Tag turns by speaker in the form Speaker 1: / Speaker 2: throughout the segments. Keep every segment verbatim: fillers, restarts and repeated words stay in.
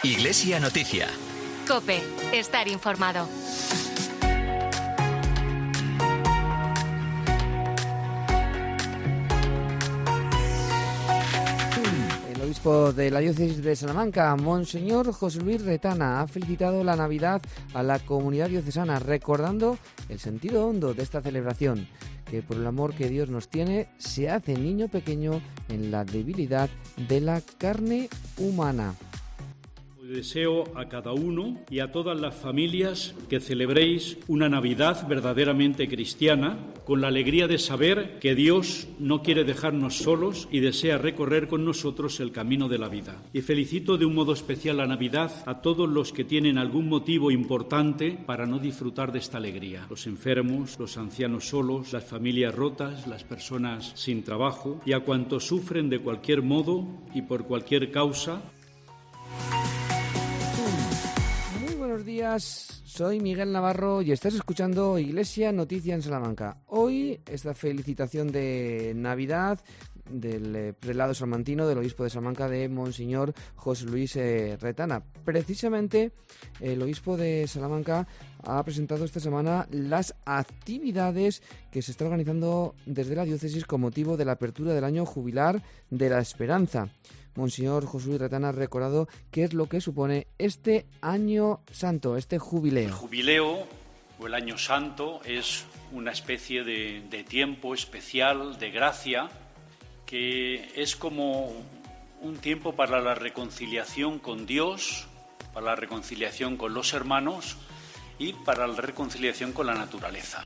Speaker 1: Iglesia Noticia.
Speaker 2: COPE. Estar informado.
Speaker 3: El obispo de la diócesis de Salamanca, Monseñor José Luis Retana, ha felicitado la Navidad a la comunidad diocesana, recordando el sentido hondo de esta celebración, que por el amor que Dios nos tiene, se hace niño pequeño en la debilidad de la carne humana.
Speaker 4: Deseo a cada uno y a todas las familias que celebréis una Navidad verdaderamente cristiana, con la alegría de saber que Dios no quiere dejarnos solos y desea recorrer con nosotros el camino de la vida. Y felicito de un modo especial la Navidad a todos los que tienen algún motivo importante para no disfrutar de esta alegría. Los enfermos, los ancianos solos, las familias rotas, las personas sin trabajo y a cuantos sufren de cualquier modo y por cualquier causa.
Speaker 3: Buenos días, soy Miguel Navarro y estás escuchando Iglesia Noticia en Salamanca. Hoy esta felicitación de Navidad del prelado salmantino, del obispo de Salamanca, de Monseñor José Luis eh, Retana. Precisamente el obispo de Salamanca ha presentado esta semana las actividades que se están organizando desde la diócesis con motivo de la apertura del año jubilar de la Esperanza. Monseñor José Luis Retana ha recordado qué es lo que supone este año santo, este jubileo.
Speaker 4: El jubileo o el año santo es una especie de, de tiempo especial, de gracia, que es como un tiempo para la reconciliación con Dios, para la reconciliación con los hermanos y para la reconciliación con la naturaleza.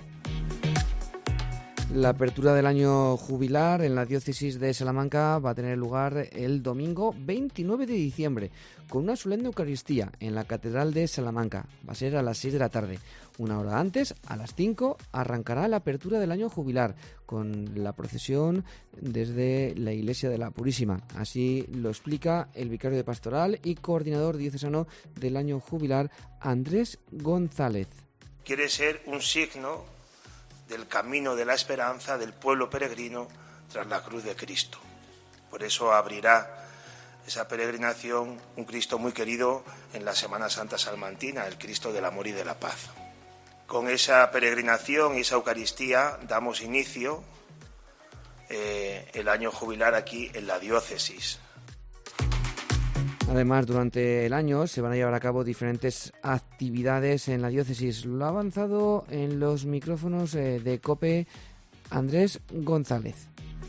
Speaker 3: La apertura del año jubilar en la diócesis de Salamanca va a tener lugar el domingo veintinueve de diciembre con una solemne Eucaristía en la Catedral de Salamanca. Va a ser a las seis de la tarde. Una hora antes, a las cinco, arrancará la apertura del año jubilar con la procesión desde la Iglesia de la Purísima. Así lo explica el vicario de pastoral y coordinador diocesano del año jubilar, Andrés González.
Speaker 5: Quiere ser un signo del camino de la esperanza del pueblo peregrino tras la cruz de Cristo. Por eso abrirá esa peregrinación un Cristo muy querido en la Semana Santa Salmantina, el Cristo del amor y de la paz. Con esa peregrinación y esa Eucaristía damos inicio eh, el año jubilar aquí en la diócesis.
Speaker 3: Además, durante el año se van a llevar a cabo diferentes actividades en la diócesis. Lo ha avanzado en los micrófonos eh, de COPE Andrés González.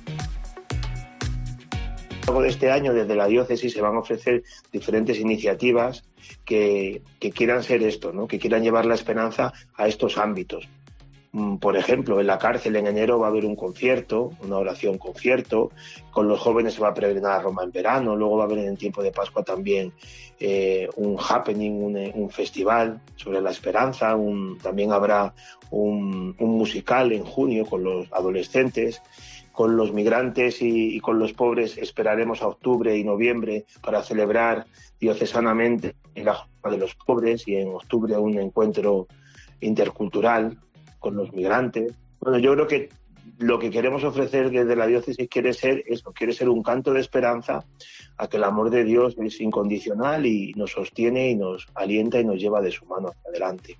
Speaker 5: A lo largo de este año, desde la diócesis, se van a ofrecer diferentes iniciativas que, que quieran ser esto, ¿no? Que quieran llevar la esperanza a estos ámbitos. Por ejemplo, en la cárcel en enero va a haber un concierto, una oración concierto, con los jóvenes se va a peregrinar a Roma en verano, luego va a haber en el tiempo de Pascua también eh, un happening, un, un festival sobre la esperanza, un, también habrá un, un musical en junio con los adolescentes. Con los migrantes y, y con los pobres esperaremos a octubre y noviembre para celebrar diocesanamente la Jornada de los Pobres y en octubre un encuentro intercultural con los migrantes. Bueno, yo creo que lo que queremos ofrecer desde la diócesis quiere ser eso, quiere ser un canto de esperanza a que el amor de Dios es incondicional y nos sostiene y nos alienta y nos lleva de su mano hacia adelante.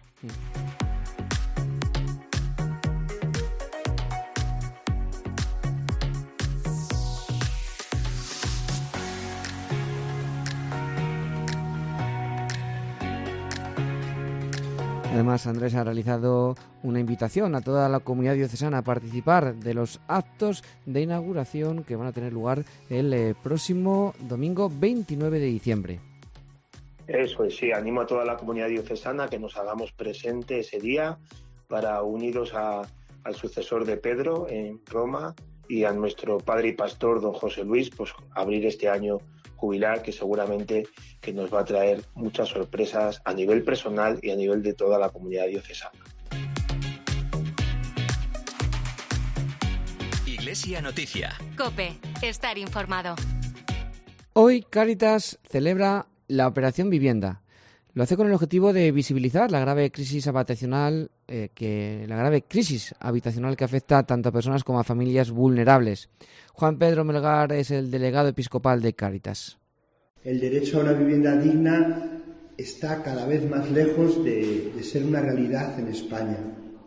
Speaker 3: Además, Andrés ha realizado una invitación a toda la comunidad diocesana a participar de los actos de inauguración que van a tener lugar el eh, próximo domingo veintinueve de diciembre.
Speaker 5: Eso es, sí, animo a toda la comunidad diocesana a que nos hagamos presente ese día para unidos a, al sucesor de Pedro en Roma y a nuestro padre y pastor don José Luis, pues abrir este año jubilar que seguramente que nos va a traer muchas sorpresas a nivel personal y a nivel de toda la comunidad diocesana.
Speaker 1: Iglesia Noticia.
Speaker 2: COPE. Estar informado.
Speaker 3: Hoy Cáritas celebra la Operación Vivienda. Lo hace con el objetivo de visibilizar la grave crisis habitacional eh, que la grave crisis habitacional que afecta tanto a personas como a familias vulnerables. Juan Pedro Melgar es el delegado episcopal de Cáritas.
Speaker 6: el derecho a una vivienda digna está cada vez más lejos de, de ser una realidad en España.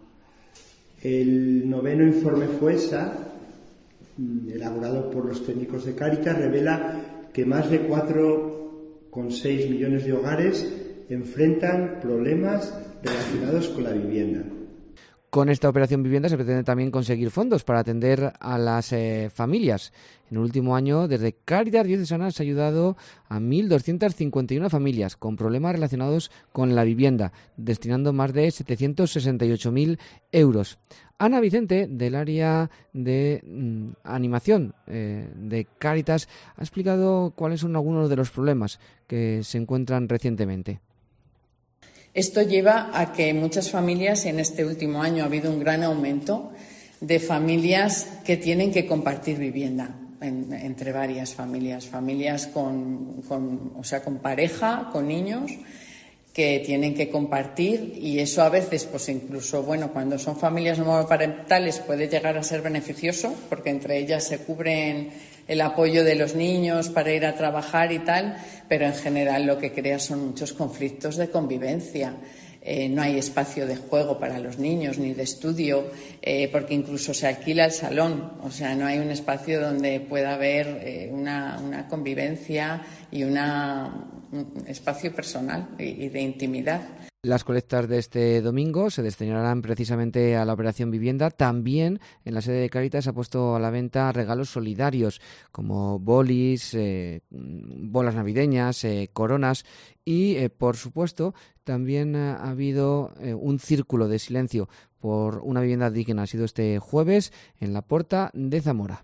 Speaker 6: El noveno informe FOESA, elaborado por los técnicos de Cáritas, revela que más de cuatro coma seis millones de hogares enfrentan problemas relacionados con la vivienda.
Speaker 3: Con esta operación vivienda se pretende también conseguir fondos para atender a las eh, familias. En el último año, desde Cáritas Diocesana se ha ayudado a mil doscientas cincuenta y una familias con problemas relacionados con la vivienda, destinando más de setecientos sesenta y ocho mil euros. Ana Vicente, del área de mm, animación eh, de Cáritas, ha explicado cuáles son algunos de los problemas que se encuentran recientemente.
Speaker 7: Esto lleva a que muchas familias, en este último año ha habido un gran aumento de familias que tienen que compartir vivienda en, entre varias familias, familias con, con, o sea, con pareja, con niños, que tienen que compartir, y eso a veces, pues incluso, bueno, cuando son familias monoparentales puede llegar a ser beneficioso, porque entre ellas se cubren el apoyo de los niños para ir a trabajar y tal, pero en general lo que crea son muchos conflictos de convivencia. Eh, no hay espacio de juego para los niños ni de estudio, eh, porque incluso se alquila el salón, o sea, no hay un espacio donde pueda haber eh, una, una convivencia y una, un espacio personal y, y de intimidad.
Speaker 3: Las colectas de este domingo se destinarán precisamente a la operación vivienda. También en la sede de Cáritas se ha puesto a la venta regalos solidarios como bolis, eh, bolas navideñas, eh, coronas y, eh, por supuesto, también ha habido eh, un círculo de silencio por una vivienda digna. Ha sido este jueves en la Porta de Zamora.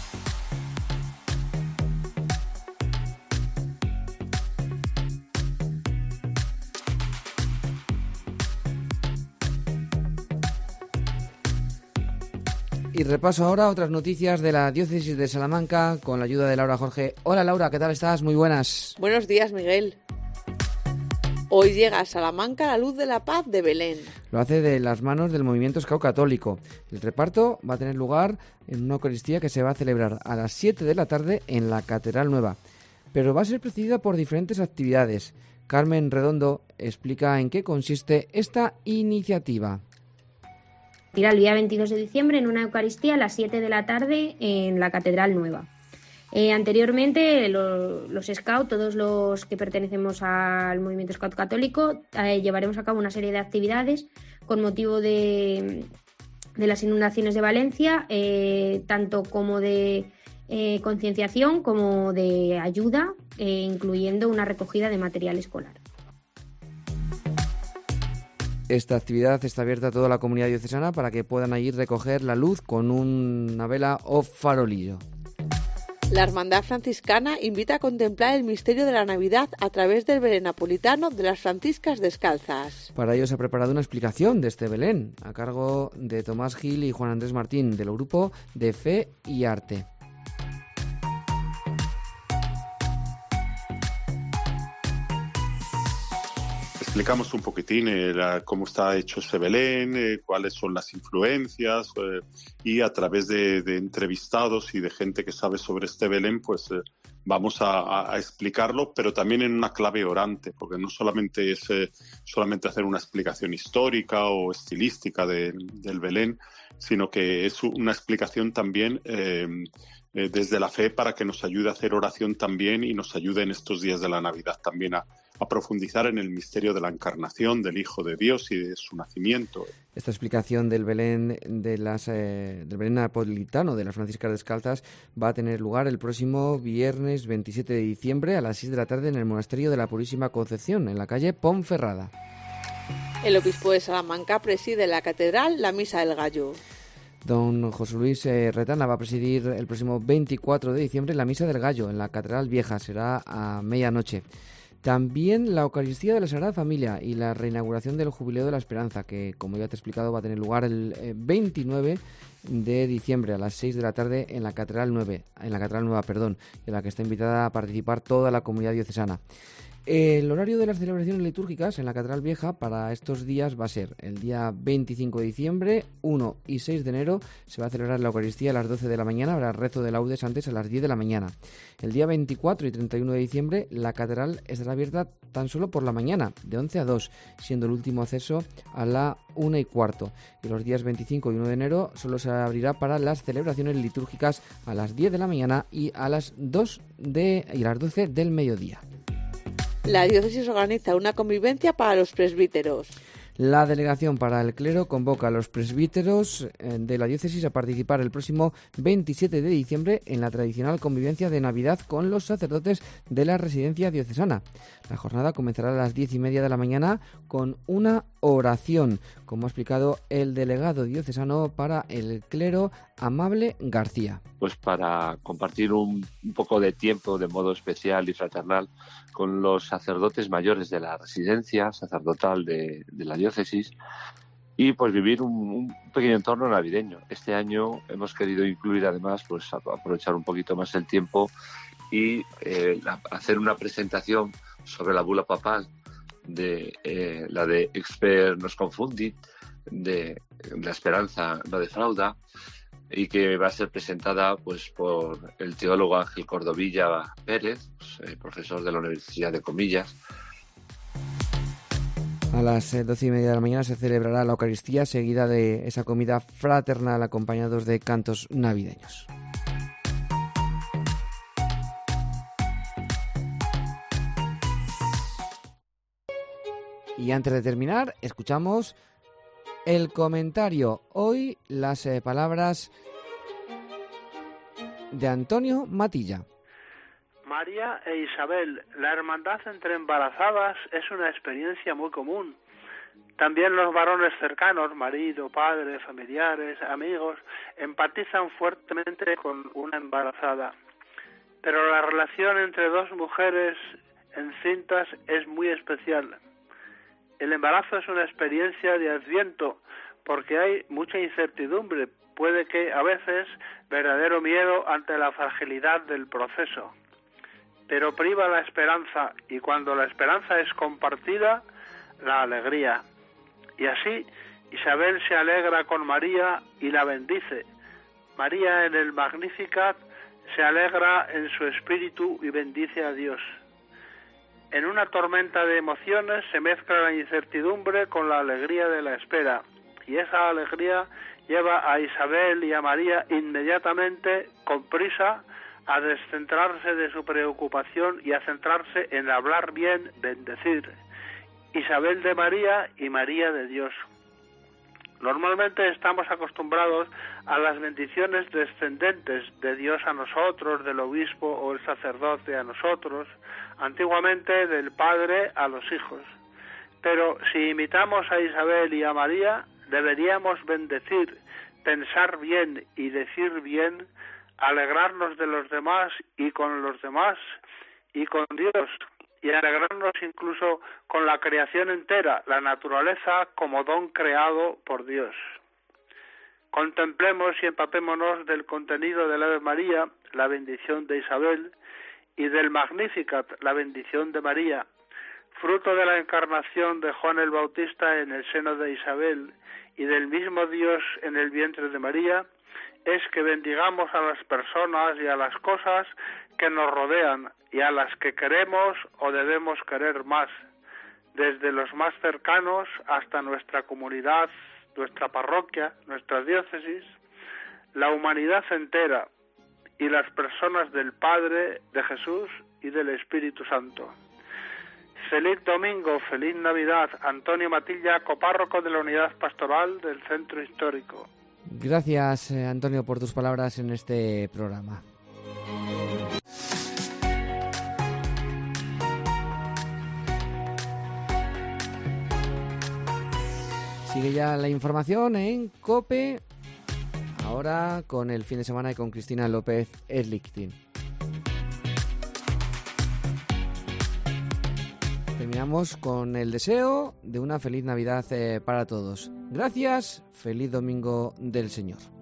Speaker 3: Y repaso ahora otras noticias de la Diócesis de Salamanca con la ayuda de Laura Jorge. Hola Laura, ¿qué tal estás? Muy buenas.
Speaker 8: Buenos días, Miguel. Hoy llega a Salamanca la Luz de la Paz de Belén.
Speaker 3: Lo hace de las manos del Movimiento Scout Católico. El reparto va a tener lugar en una Eucaristía que se va a celebrar a las siete de la tarde en la Catedral Nueva. Pero va a ser precedida por diferentes actividades. Carmen Redondo explica en qué consiste esta iniciativa.
Speaker 9: El día veintidós de diciembre en una Eucaristía a las siete de la tarde en la Catedral Nueva. Eh, anteriormente lo, los Scout, todos los que pertenecemos al movimiento Scout Católico, eh, llevaremos a cabo una serie de actividades con motivo de, de las inundaciones de Valencia, eh, tanto como de eh, concienciación como de ayuda, eh, incluyendo una recogida de material escolar.
Speaker 3: Esta actividad está abierta a toda la comunidad diocesana para que puedan ir recoger la luz con una vela o farolillo.
Speaker 8: La Hermandad Franciscana invita a contemplar el misterio de la Navidad a través del Belén napolitano de las Franciscas Descalzas.
Speaker 3: Para ello se ha preparado una explicación de este Belén a cargo de Tomás Gil y Juan Andrés Martín del grupo de Fe y Arte.
Speaker 10: Explicamos un poquitín eh, la, cómo está hecho ese Belén, eh, cuáles son las influencias eh, y a través de, de entrevistados y de gente que sabe sobre este Belén, pues eh, vamos a, a, a explicarlo, pero también en una clave orante, porque no solamente es eh, solamente hacer una explicación histórica o estilística de, del Belén, sino que es una explicación también eh, eh, desde la fe para que nos ayude a hacer oración también y nos ayude en estos días de la Navidad también a a profundizar en el misterio de la encarnación del Hijo de Dios y de su nacimiento.
Speaker 3: Esta explicación del Belén de las eh, del Belén napolitano de las Franciscas Descalzas va a tener lugar el próximo viernes veintisiete de diciembre a las seis de la tarde en el Monasterio de la Purísima Concepción, en la calle Ponferrada.
Speaker 8: El obispo de Salamanca preside en la catedral la Misa del Gallo.
Speaker 3: Don José Luis eh, Retana va a presidir el próximo veinticuatro de diciembre la Misa del Gallo en la Catedral Vieja, será a medianoche. También la Eucaristía de la Sagrada Familia y la reinauguración del Jubileo de la Esperanza, que, como ya te he explicado, va a tener lugar el eh, veintinueve de diciembre a las seis de la tarde en la Catedral nueve, en la Catedral Nueva, perdón, en la que está invitada a participar toda la comunidad diocesana. El horario de las celebraciones litúrgicas en la Catedral Vieja para estos días va a ser el día veinticinco de diciembre, uno y seis de enero. Se va a celebrar la Eucaristía a las doce de la mañana, habrá rezo de laudes antes a las diez de la mañana. El día veinticuatro y treinta y uno de diciembre la Catedral estará abierta tan solo por la mañana, de once a dos, siendo el último acceso a la una y cuarto. Y los días veinticinco y uno de enero solo se abrirá para las celebraciones litúrgicas a las diez de la mañana y a las dos de, y a las doce del mediodía.
Speaker 8: La diócesis organiza una convivencia para los presbíteros.
Speaker 3: La Delegación para el Clero convoca a los presbíteros de la diócesis a participar el próximo veintisiete de diciembre en la tradicional convivencia de Navidad con los sacerdotes de la residencia diocesana. La jornada comenzará a las diez y media de la mañana con una oración, como ha explicado el delegado diocesano para el clero, Amable García.
Speaker 11: Pues para compartir un, un poco de tiempo de modo especial y fraternal con los sacerdotes mayores de la residencia sacerdotal de, de la diócesis y pues vivir un, un pequeño entorno navideño. Este año hemos querido incluir además pues aprovechar un poquito más el tiempo y eh, la, hacer una presentación sobre la bula papal de eh, la de Exper nos confundit, de la esperanza no defrauda, y que va a ser presentada pues por el teólogo Ángel Cordovilla Pérez, pues, eh, profesor de la Universidad de Comillas.
Speaker 3: A las eh, doce y media de la mañana se celebrará la Eucaristía, seguida de esa comida fraternal acompañados de cantos navideños. Y antes de terminar, escuchamos el comentario. Hoy las eh, palabras de Antonio Matilla.
Speaker 12: María e Isabel, la hermandad entre embarazadas es una experiencia muy común. También los varones cercanos, marido, padre, familiares, amigos, empatizan fuertemente con una embarazada. Pero la relación entre dos mujeres encintas es muy especial. El embarazo es una experiencia de adviento porque hay mucha incertidumbre, puede que a veces verdadero miedo ante la fragilidad del proceso. Pero priva la esperanza y cuando la esperanza es compartida, la alegría. Y así Isabel se alegra con María y la bendice. María en el Magnificat se alegra en su espíritu y bendice a Dios. En una tormenta de emociones se mezcla la incertidumbre con la alegría de la espera, y esa alegría lleva a Isabel y a María inmediatamente, con prisa, a descentrarse de su preocupación y a centrarse en hablar bien, bendecir. Isabel de María y María de Dios. Normalmente estamos acostumbrados a las bendiciones descendentes de Dios a nosotros, del obispo o el sacerdote a nosotros, antiguamente del padre a los hijos. Pero si imitamos a Isabel y a María, deberíamos bendecir, pensar bien y decir bien, alegrarnos de los demás y con los demás y con Dios, y alegrarnos incluso con la creación entera, la naturaleza como don creado por Dios. Contemplemos y empapémonos del contenido de la Ave María, la bendición de Isabel, y del Magnificat, la bendición de María, fruto de la encarnación de Juan el Bautista en el seno de Isabel y del mismo Dios en el vientre de María, es que bendigamos a las personas y a las cosas que nos rodean y a las que queremos o debemos querer más, desde los más cercanos hasta nuestra comunidad, nuestra parroquia, nuestra diócesis, la humanidad entera y las personas del Padre, de Jesús y del Espíritu Santo. Feliz domingo, feliz Navidad. Antonio Matilla, copárroco de la Unidad Pastoral del Centro Histórico.
Speaker 3: Gracias, eh, Antonio, por tus palabras en este programa. Sigue ya la información en COPE, ahora con el fin de semana y con Cristina López Erlichting. Terminamos con el deseo de una feliz Navidad eh, para todos. Gracias, feliz Domingo del Señor.